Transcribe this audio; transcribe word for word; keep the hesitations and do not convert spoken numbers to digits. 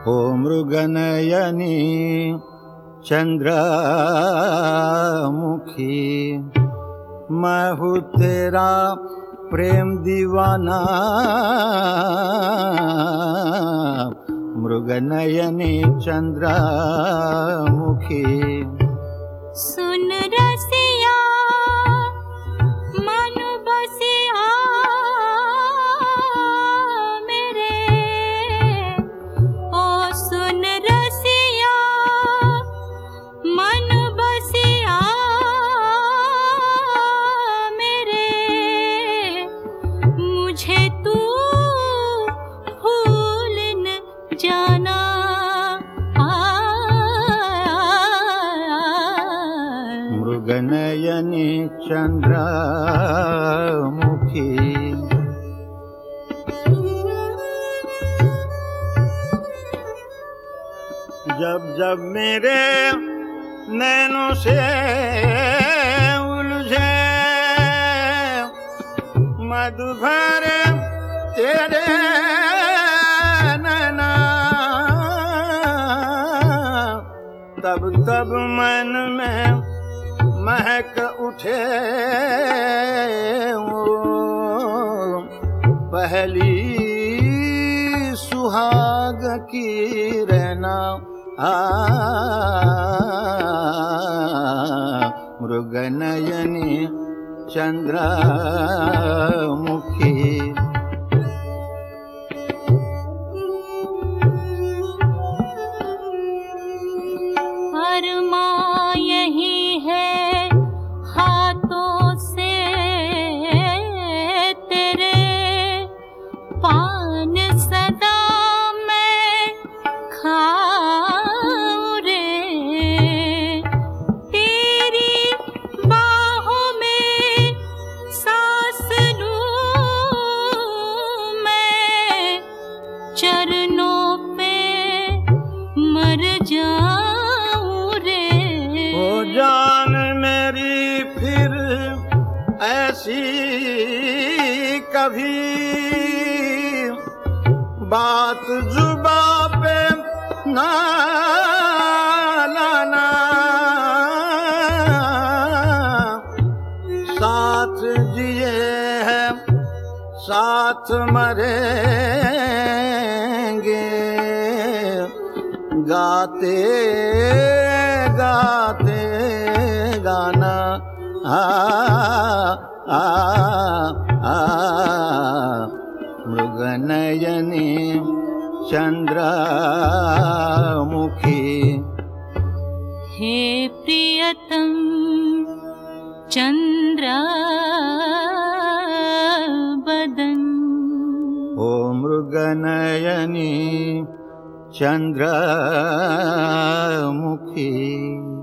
ओ मृगनयनी चंद्रमुखी, मैं हूँ तेरा प्रेम दीवाना। मृगनयनी चंद्रमुखी, सुन रसिया मन बसिया मेरे, ओ सुन रसिया मन बसिया मेरे, मुझे तू भूल न जाना। मृगनयनी चंद्रमुखी, जब जब मेरे नैनों से उलझे मधु भरे तेरे नैना, तब तब मन में महक उठे वो पहली सुहाग की रहना। आ मृगनयनी चंद्रमुखी, अरमा यही है हाथों से तेरे, पान सदा मैं खाऊं रे, तेरी बाहों में सांस लूं मैं, चरणों पे मर जाऊं रे। ओ जान मेरी फिर ऐसी कभी बात जुबां पे ना लाना, साथ जिए हैं साथ मरेंगे, गाते गाते गाना। आ आ आ मृगनयनी चंद्रमुखी, हे प्रियतम चंद्र बदन, ओ मृगनयनी चंद्रमुखी।